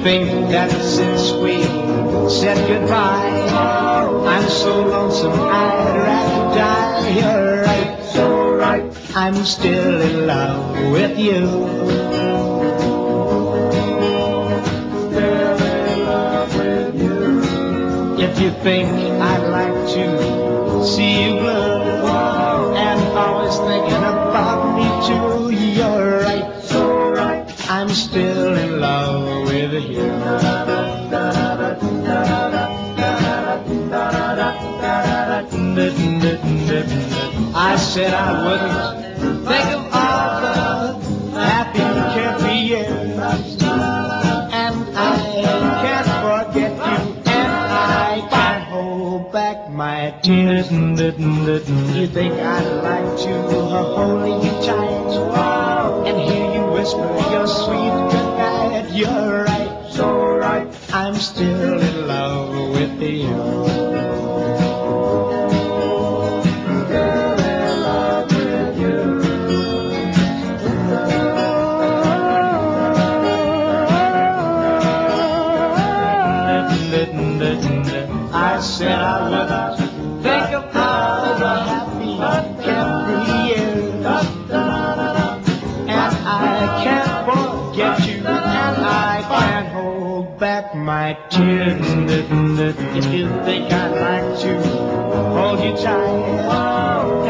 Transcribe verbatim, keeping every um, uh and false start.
think that since we said goodbye, I'm so lonesome I'd rather die. You're right, so right, I'm still in love with you. Still in love with you. If you think I'd like to see you blue and always thinking about me too, you're right, so right, I'm still in love with you. I said I wouldn't think of all the happy, carefree years, and I can't forget you, and I can't hold back my tears. You think I'd like to hold you tight and hear you whisper your sweet goodnight? You're right, so right, I'm still in love with you. I said I wouldn't think of all the happy, carefree years, and I can't forget you, and I can't hold back my tears. If you think I'd like to hold you tight